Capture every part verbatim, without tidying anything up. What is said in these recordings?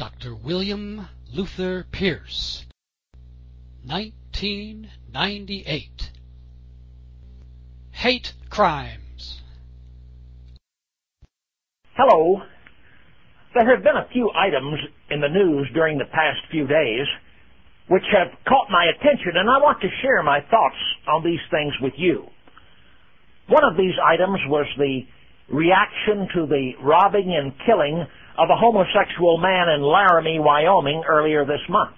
Doctor William Luther Pierce, nineteen ninety-eight. Hate Crimes. Hello. There have been a few items in the news during the past few days which have caught my attention, and I want to share my thoughts on these things with you. One of these items was the reaction to the robbing and killing of a homosexual man in Laramie, Wyoming earlier this month.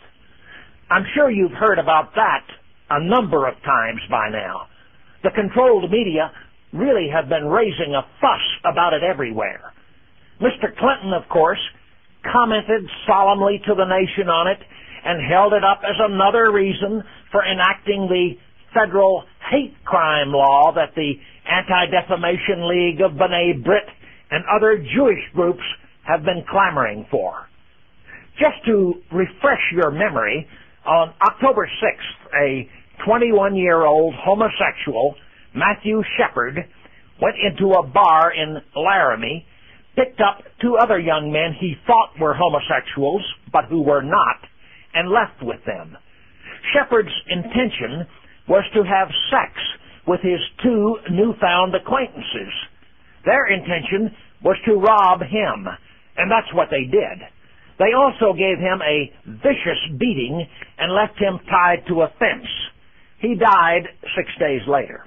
I'm sure you've heard about that a number of times by now. The controlled media really have been raising a fuss about it everywhere. Mister Clinton, of course, commented solemnly to the nation on it and held it up as another reason for enacting the federal hate crime law that the Anti-Defamation League of B'nai B'rith and other Jewish groups have been clamoring for. Just to refresh your memory, on October sixth, a twenty-one-year-old homosexual, Matthew Shepard, went into a bar in Laramie, picked up two other young men he thought were homosexuals, but who were not, and left with them. Shepard's intention was to have sex with his two newfound acquaintances. Their intention was to rob him, and that's what they did. They also gave him a vicious beating and left him tied to a fence. He died six days later.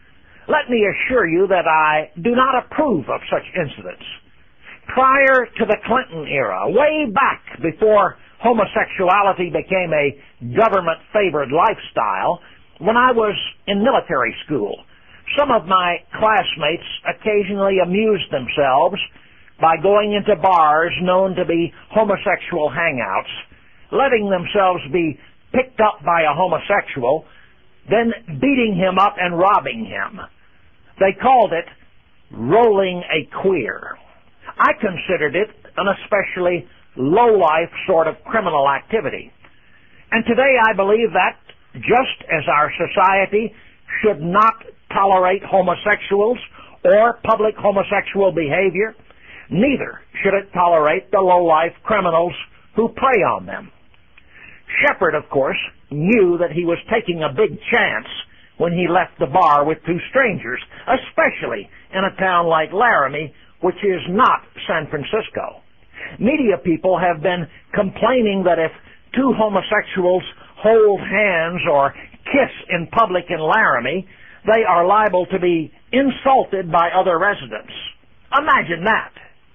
Let me assure you that I do not approve of such incidents. Prior to the Clinton era, way back before homosexuality became a government-favored lifestyle, when I was in military school, some of my classmates occasionally amused themselves by going into bars known to be homosexual hangouts, letting themselves be picked up by a homosexual, then beating him up and robbing him. They called it rolling a queer. I considered it an especially low-life sort of criminal activity. And today I believe that, just as our society should not tolerate homosexuals or public homosexual behavior, neither should it tolerate the low-life criminals who prey on them. Shepard, of course, knew that he was taking a big chance when he left the bar with two strangers, especially in a town like Laramie, which is not San Francisco. Media people have been complaining that if two homosexuals hold hands or kiss in public in Laramie, they are liable to be insulted by other residents. Imagine that.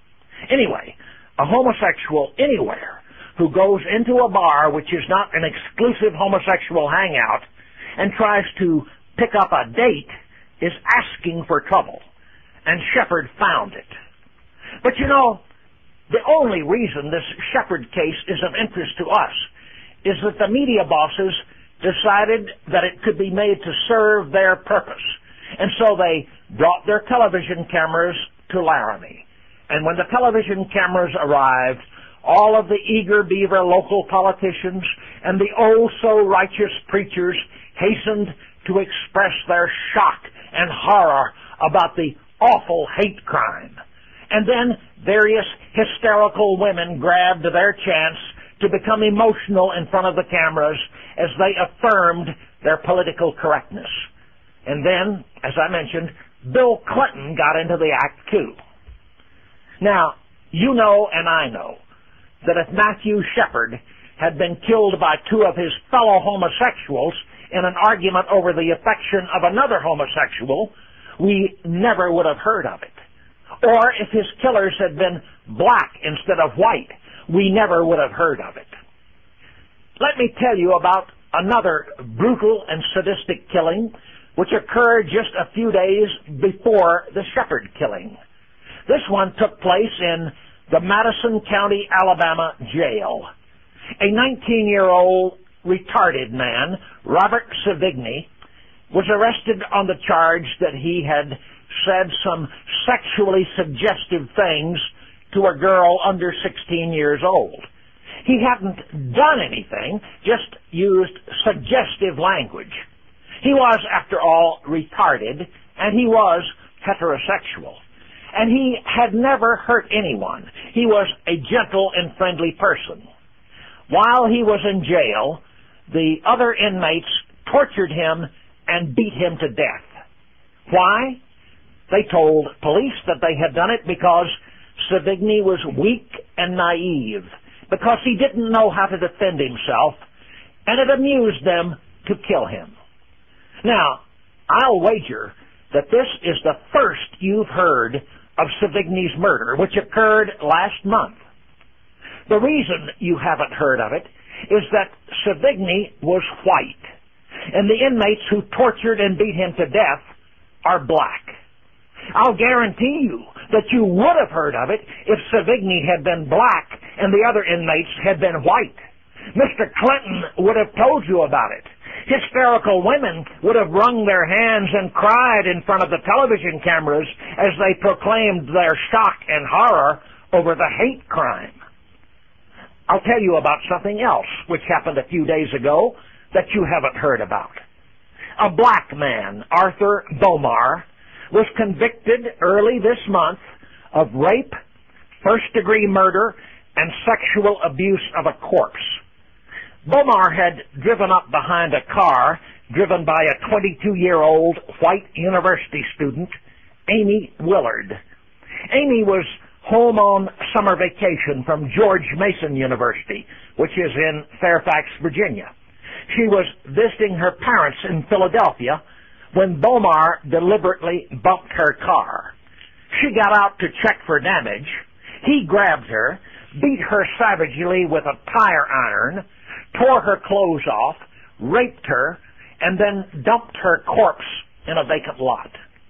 Anyway, a homosexual anywhere who goes into a bar which is not an exclusive homosexual hangout and tries to pick up a date is asking for trouble. And Shepard found it. But you know, the only reason this Shepard case is of interest to us is that the media bosses decided that it could be made to serve their purpose. And so they brought their television cameras to Laramie. And when the television cameras arrived, all of the eager beaver local politicians and the oh-so-righteous preachers hastened to express their shock and horror about the awful hate crime. And then various hysterical women grabbed their chance to become emotional in front of the cameras as they affirmed their political correctness. And then, as I mentioned, Bill Clinton got into the act too. Now, you know and I know that if Matthew Shepard had been killed by two of his fellow homosexuals in an argument over the affection of another homosexual, we never would have heard of it. Or if his killers had been black instead of white, we never would have heard of it. Let me tell you about another brutal and sadistic killing which occurred just a few days before the Shepard killing. This one took place in the Madison County, Alabama jail. A nineteen-year-old retarded man, Robert Savigny, was arrested on the charge that he had said some sexually suggestive things to a girl under sixteen years old. He hadn't done anything, just used suggestive language. He was, after all, retarded, and he was heterosexual. and he had never hurt anyone. He was a gentle and friendly person. While he was in jail, the other inmates tortured him and beat him to death. Why? They told police that they had done it because Savigny was weak and naive, because he didn't know how to defend himself, and it amused them to kill him. Now, I'll wager that this is the first you've heard of Savigny's murder, which occurred last month. The reason you haven't heard of it is that Savigny was white, and the inmates who tortured and beat him to death are black. I'll guarantee you that you would have heard of it if Savigny had been black and the other inmates had been white. Mister Clinton would have told you about it. Hysterical women would have wrung their hands and cried in front of the television cameras as they proclaimed their shock and horror over the hate crime. I'll tell you about something else which happened a few days ago that you haven't heard about. A black man, Arthur Bomar, was convicted early this month of rape, first-degree murder, and sexual abuse of a corpse. Bomar had driven up behind a car driven by a twenty-two-year-old white university student, Amy Willard. Amy was home on summer vacation from George Mason University, which is in Fairfax, Virginia. She was visiting her parents in Philadelphia when Bomar deliberately bumped her car. She got out to check for damage. He grabbed her, beat her savagely with a tire iron, tore her clothes off, raped her, and then dumped her corpse in a vacant lot.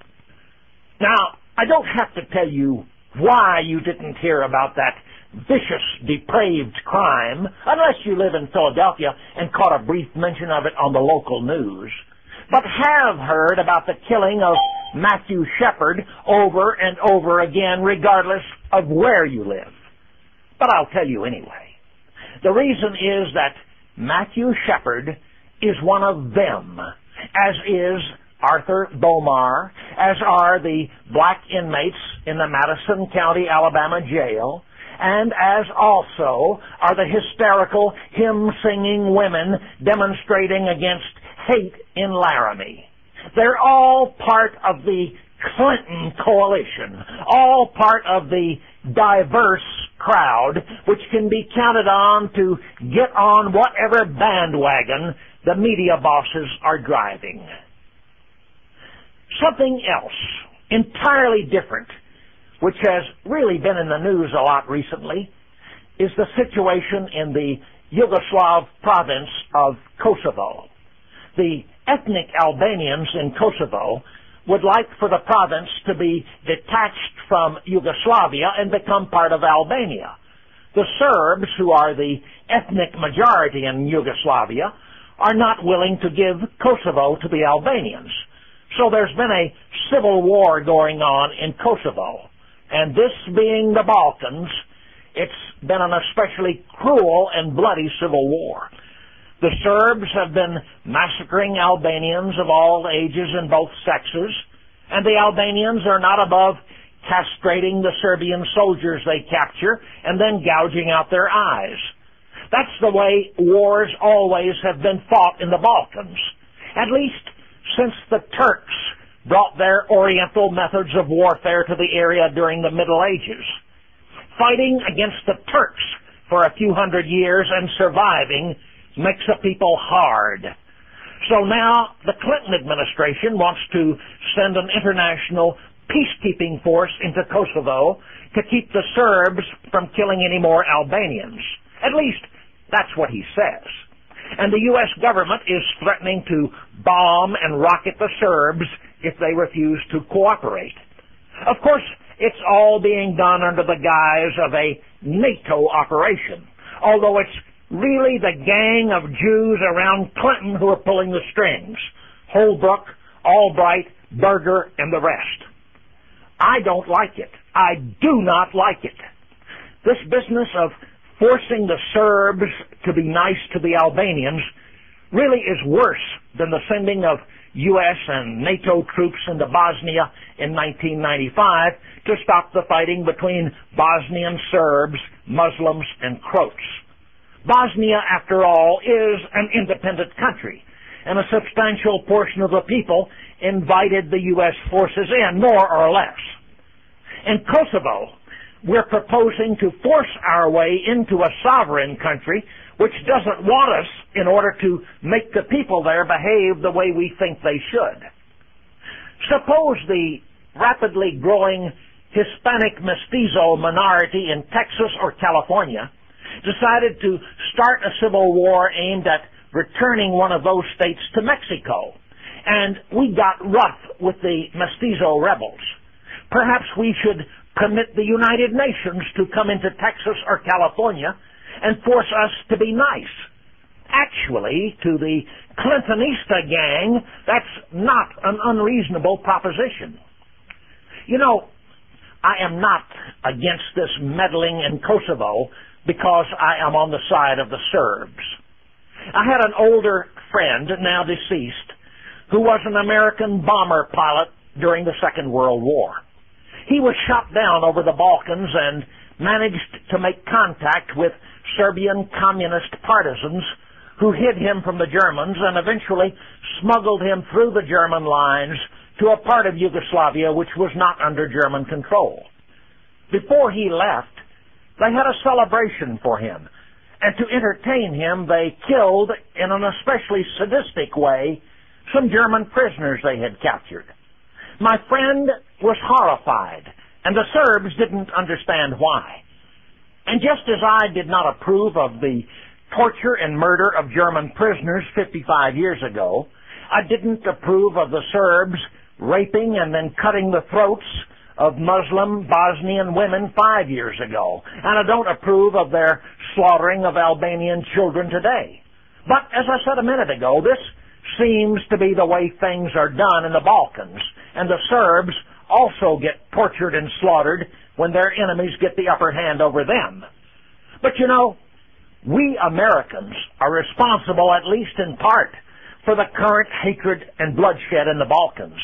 Now, I don't have to tell you why you didn't hear about that vicious, depraved crime, unless you live in Philadelphia and caught a brief mention of it on the local news, but have heard about the killing of Matthew Shepard over and over again, regardless of where you live. But I'll tell you anyway. The reason is that Matthew Shepard is one of them, as is Arthur Bomar, as are the black inmates in the Madison County, Alabama jail, and as also are the hysterical, hymn-singing women demonstrating against hate in Laramie. They're all part of the Clinton coalition, all part of the diverse crowd which can be counted on to get on whatever bandwagon the media bosses are driving. Something else, entirely different, which has really been in the news a lot recently, is the situation in the Yugoslav province of Kosovo. The ethnic Albanians in Kosovo would like for the province to be detached from Yugoslavia and become part of Albania. The Serbs, who are the ethnic majority in Yugoslavia, are not willing to give Kosovo to the Albanians. So there's been a civil war going on in Kosovo. And this being the Balkans, it's been an especially cruel and bloody civil war. The Serbs have been massacring Albanians of all ages and both sexes, and the Albanians are not above castrating the Serbian soldiers they capture and then gouging out their eyes. That's the way wars always have been fought in the Balkans, at least since the Turks brought their Oriental methods of warfare to the area during the Middle Ages. Fighting against the Turks for a few hundred years and surviving makes a people hard. So now the Clinton administration wants to send an international peacekeeping force into Kosovo to keep the Serbs from killing any more Albanians. At least that's what he says. And the U S government is threatening to bomb and rocket the Serbs if they refuse to cooperate. Of course, it's all being done under the guise of a NATO operation, although it's really the gang of Jews around Clinton who are pulling the strings. Holbrooke, Albright, Berger, and the rest. I don't like it. I do not like it. This business of forcing the Serbs to be nice to the Albanians really is worse than the sending of U S and NATO troops into Bosnia in nineteen ninety-five to stop the fighting between Bosnian Serbs, Muslims, and Croats. Bosnia, after all, is an independent country, and a substantial portion of the people invited the U S forces in, more or less. In Kosovo, we're proposing to force our way into a sovereign country which doesn't want us in order to make the people there behave the way we think they should. Suppose the rapidly growing Hispanic mestizo minority in Texas or California decided to start a civil war aimed at returning one of those states to Mexico, and we got rough with the mestizo rebels. Perhaps we should permit the United Nations to come into Texas or California and force us to be nice. Actually, to the Clintonista gang, that's not an unreasonable proposition. You know, I am not against this meddling in Kosovo because I am on the side of the Serbs. I had an older friend, now deceased, who was an American bomber pilot during the Second World War. He was shot down over the Balkans and managed to make contact with Serbian communist partisans who hid him from the Germans and eventually smuggled him through the German lines to a part of Yugoslavia which was not under German control. Before he left, they had a celebration for him, and to entertain him they killed, in an especially sadistic way, some German prisoners they had captured. My friend was horrified, and the Serbs didn't understand why. And just as I did not approve of the torture and murder of German prisoners fifty-five years ago, I didn't approve of the Serbs raping and then cutting the throats of Muslim Bosnian women five years ago. And I don't approve of their slaughtering of Albanian children today. But as I said a minute ago, this seems to be the way things are done in the Balkans, and the Serbs also get tortured and slaughtered when their enemies get the upper hand over them. But you know, we Americans are responsible, at least in part, for the current hatred and bloodshed in the Balkans.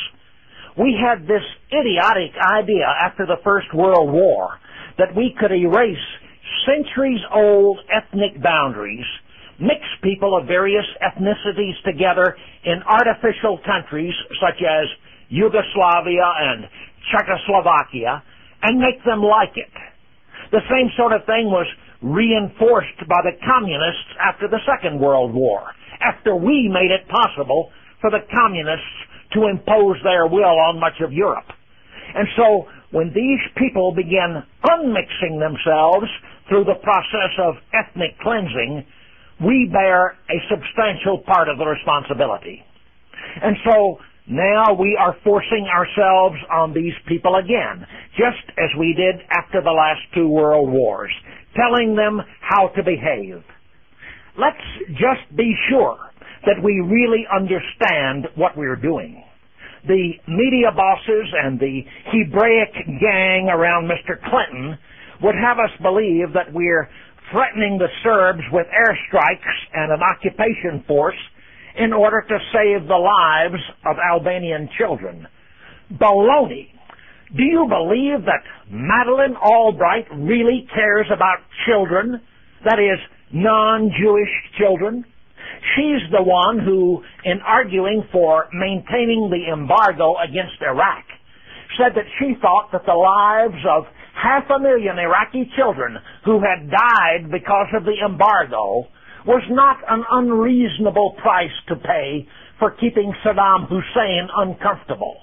We had this idiotic idea after the First World War that we could erase centuries-old ethnic boundaries, mix people of various ethnicities together in artificial countries such as Yugoslavia and Czechoslovakia, and make them like it. The same sort of thing was reinforced by the communists after the Second World War, after we made it possible for the communists to impose their will on much of Europe. And so, when these people began unmixing themselves through the process of ethnic cleansing, we bear a substantial part of the responsibility. And so, now we are forcing ourselves on these people again, just as we did after the last two world wars, telling them how to behave. Let's just be sure that we really understand what we're doing. The media bosses and the Hebraic gang around Mister Clinton would have us believe that we're threatening the Serbs with airstrikes and an occupation force in order to save the lives of Albanian children. Baloney! Do you believe that Madeleine Albright really cares about children? That is, non-Jewish children? She's the one who, in arguing for maintaining the embargo against Iraq, said that she thought that the lives of half a million Iraqi children who had died because of the embargo was not an unreasonable price to pay for keeping Saddam Hussein uncomfortable.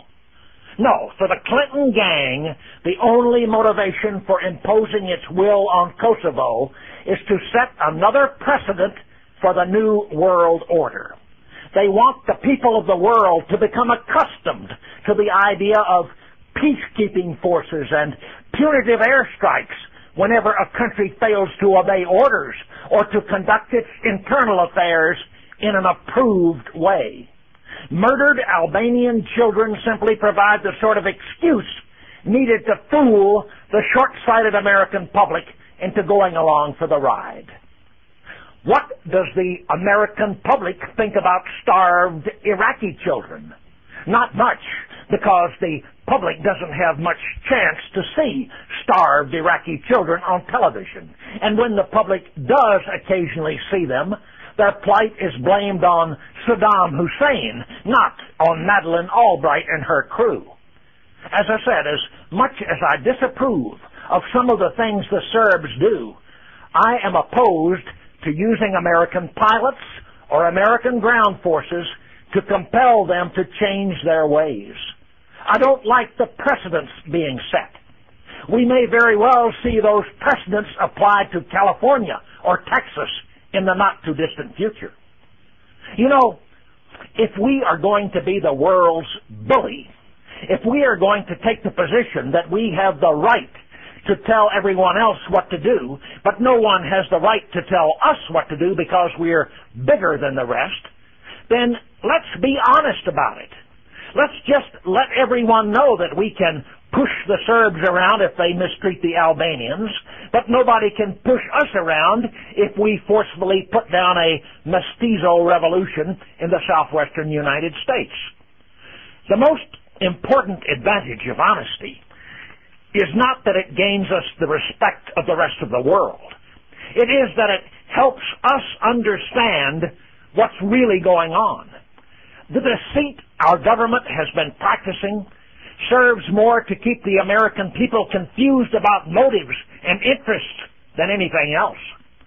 No, for the Clinton gang, the only motivation for imposing its will on Kosovo is to set another precedent for the New World Order. They want the people of the world to become accustomed to the idea of peacekeeping forces and punitive airstrikes whenever a country fails to obey orders or to conduct its internal affairs in an approved way. Murdered Albanian children simply provide the sort of excuse needed to fool the short-sighted American public into going along for the ride. What does the American public think about starved Iraqi children? Not much, because the public doesn't have much chance to see starved Iraqi children on television. And when the public does occasionally see them, their plight is blamed on Saddam Hussein, not on Madeleine Albright and her crew. As I said, as much as I disapprove of some of the things the Serbs do, I am opposed to using American pilots or American ground forces to compel them to change their ways. I don't like the precedents being set. We may very well see those precedents applied to California or Texas in the not-too-distant future. You know, if we are going to be the world's bully, if we are going to take the position that we have the right to tell everyone else what to do, but no one has the right to tell us what to do because we're bigger than the rest, then let's be honest about it. Let's just let everyone know that we can push the Serbs around if they mistreat the Albanians, but nobody can push us around if we forcefully put down a mestizo revolution in the southwestern United States. The most important advantage of honesty is not that it gains us the respect of the rest of the world. It is that it helps us understand what's really going on. The deceit our government has been practicing serves more to keep the American people confused about motives and interests than anything else.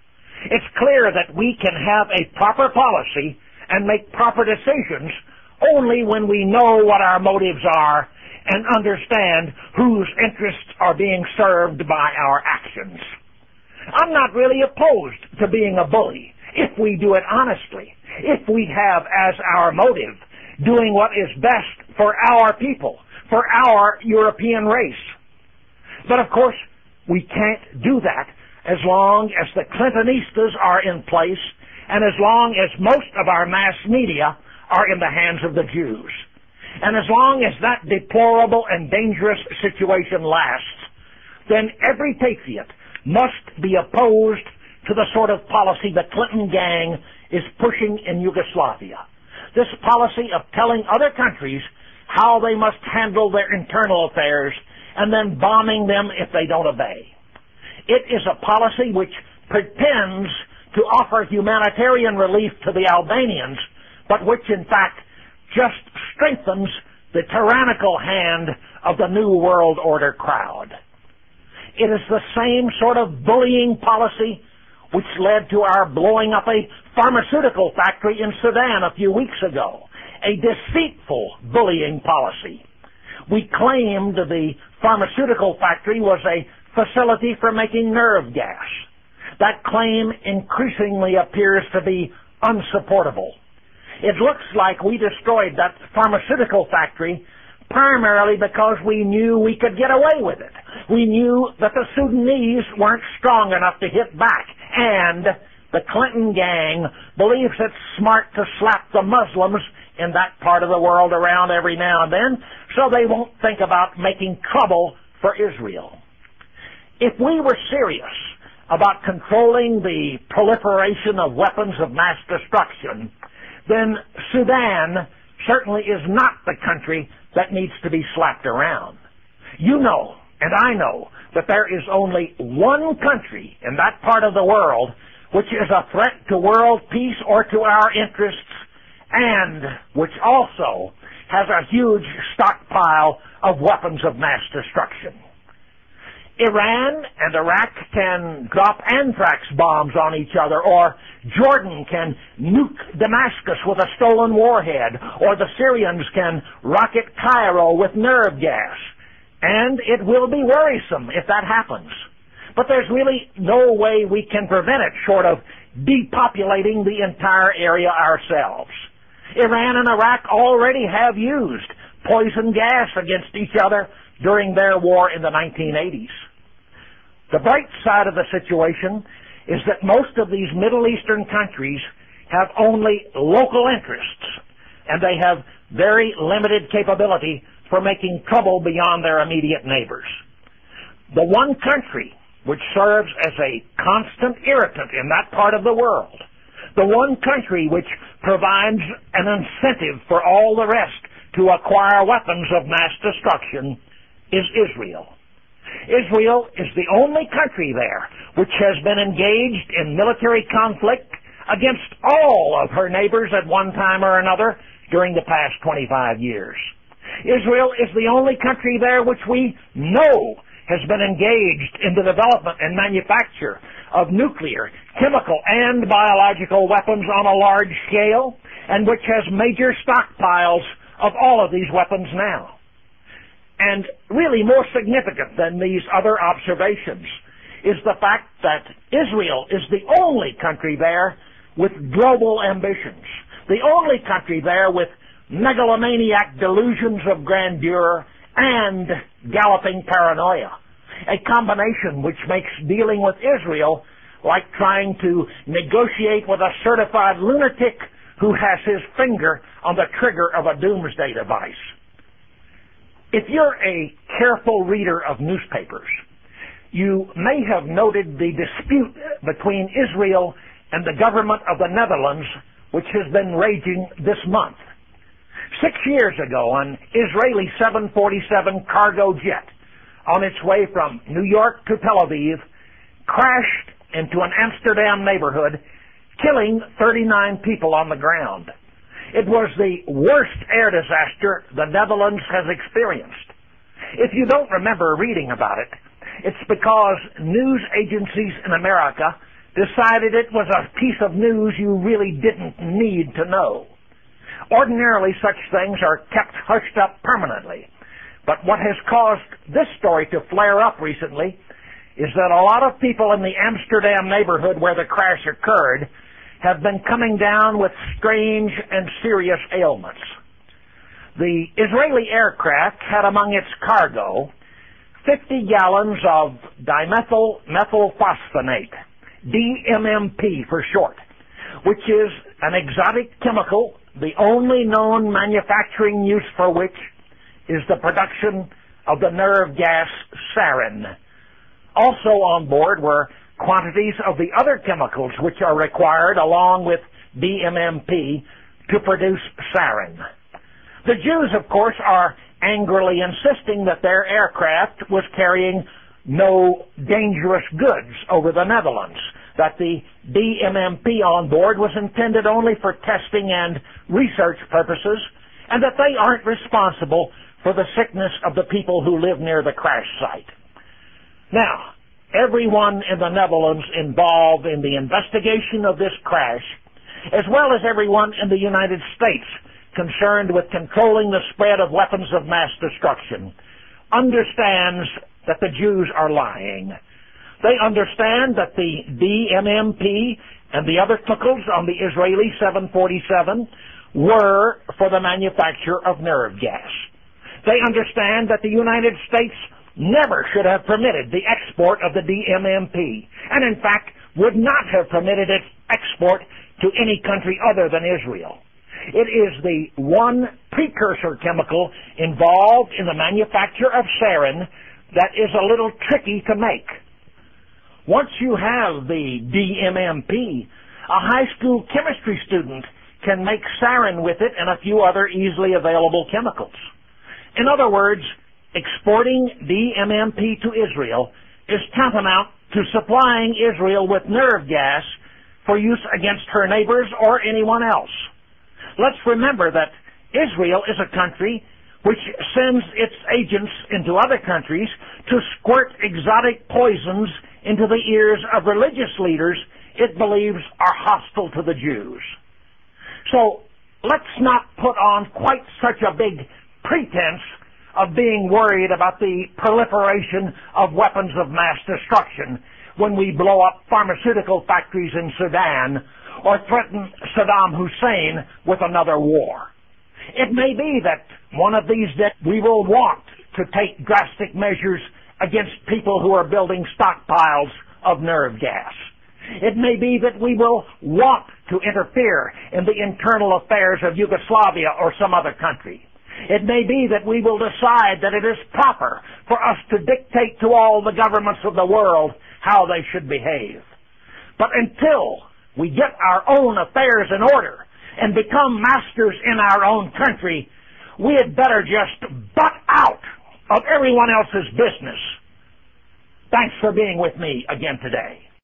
It's clear that we can have a proper policy and make proper decisions only when we know what our motives are and understand whose interests are being served by our actions. I'm not really opposed to being a bully if we do it honestly, if we have as our motive doing what is best for our people, for our European race. But of course, we can't do that as long as the Clintonistas are in place and as long as most of our mass media are in the hands of the Jews. And as long as that deplorable and dangerous situation lasts, then every patriot must be opposed to the sort of policy the Clinton gang is pushing in Yugoslavia. This policy of telling other countries how they must handle their internal affairs and then bombing them if they don't obey. It is a policy which pretends to offer humanitarian relief to the Albanians, but which in fact just strengthens the tyrannical hand of the New World Order crowd. It is the same sort of bullying policy which led to our blowing up a pharmaceutical factory in Sudan a few weeks ago, a deceitful bullying policy. We claimed the pharmaceutical factory was a facility for making nerve gas. That claim increasingly appears to be unsupportable. It looks like we destroyed that pharmaceutical factory primarily because we knew we could get away with it. We knew that the Sudanese weren't strong enough to hit back, and the Clinton gang believes it's smart to slap the Muslims in that part of the world around every now and then so they won't think about making trouble for Israel. If we were serious about controlling the proliferation of weapons of mass destruction, then Sudan certainly is not the country that needs to be slapped around. You know, and I know, that there is only one country in that part of the world which is a threat to world peace or to our interests, and which also has a huge stockpile of weapons of mass destruction. Iran and Iraq can drop anthrax bombs on each other, or Jordan can nuke Damascus with a stolen warhead, or the Syrians can rocket Cairo with nerve gas. And it will be worrisome if that happens. But there's really no way we can prevent it short of depopulating the entire area ourselves. Iran and Iraq already have used poison gas against each other during their war in the nineteen eighties. The bright side of the situation is that most of these Middle Eastern countries have only local interests, and they have very limited capability for making trouble beyond their immediate neighbors. The one country which serves as a constant irritant in that part of the world The one country which provides an incentive for all the rest to acquire weapons of mass destruction is Israel. Israel is the only country there which has been engaged in military conflict against all of her neighbors at one time or another during the past twenty-five years. Israel is the only country there which we know has been engaged in the development and manufacture of nuclear, chemical, and biological weapons on a large scale, and which has major stockpiles of all of these weapons now. And really more significant than these other observations is the fact that Israel is the only country there with global ambitions, the only country there with megalomaniac delusions of grandeur and galloping paranoia, a combination which makes dealing with Israel like trying to negotiate with a certified lunatic who has his finger on the trigger of a doomsday device. If you're a careful reader of newspapers, you may have noted the dispute between Israel and the government of the Netherlands, which has been raging this month. Six years ago, an Israeli seven forty-seven cargo jet on its way from New York to Tel Aviv crashed into an Amsterdam neighborhood, killing thirty-nine people on the ground. It was the worst air disaster the Netherlands has experienced. If you don't remember reading about it, it's because news agencies in America decided it was a piece of news you really didn't need to know. Ordinarily, such things are kept hushed up permanently. But what has caused this story to flare up recently is that a lot of people in the Amsterdam neighborhood where the crash occurred have been coming down with strange and serious ailments. The Israeli aircraft had among its cargo fifty gallons of dimethyl methylphosphonate, D M M P for short, which is an exotic chemical, the only known manufacturing use for which is the production of the nerve gas sarin. Also on board were quantities of the other chemicals which are required along with D M M P to produce sarin. The Jews, of course, are angrily insisting that their aircraft was carrying no dangerous goods over the Netherlands, that the D M M P on board was intended only for testing and research purposes, and that they aren't responsible for the sickness of the people who live near the crash site. Now, everyone in the Netherlands involved in the investigation of this crash, as well as everyone in the United States concerned with controlling the spread of weapons of mass destruction, understands that the Jews are lying. They understand that the D M M P and the other chemicals on the Israeli seven forty-seven were for the manufacture of nerve gas. They understand that the United States never should have permitted the export of the D M M P, and in fact would not have permitted its export to any country other than Israel. It is the one precursor chemical involved in the manufacture of sarin that is a little tricky to make. Once you have the D M M P, a high school chemistry student can make sarin with it and a few other easily available chemicals. In other words, exporting D M M P to Israel is tantamount to supplying Israel with nerve gas for use against her neighbors or anyone else. Let's remember that Israel is a country which sends its agents into other countries to squirt exotic poisons into the ears of religious leaders it believes are hostile to the Jews. So let's not put on quite such a big pretense of being worried about the proliferation of weapons of mass destruction when we blow up pharmaceutical factories in Sudan or threaten Saddam Hussein with another war. It may be that one of these days we will want to take drastic measures against people who are building stockpiles of nerve gas. It may be that we will want to interfere in the internal affairs of Yugoslavia or some other country. It may be that we will decide that it is proper for us to dictate to all the governments of the world how they should behave. But until we get our own affairs in order and become masters in our own country, we had better just butt out of everyone else's business. Thanks for being with me again today.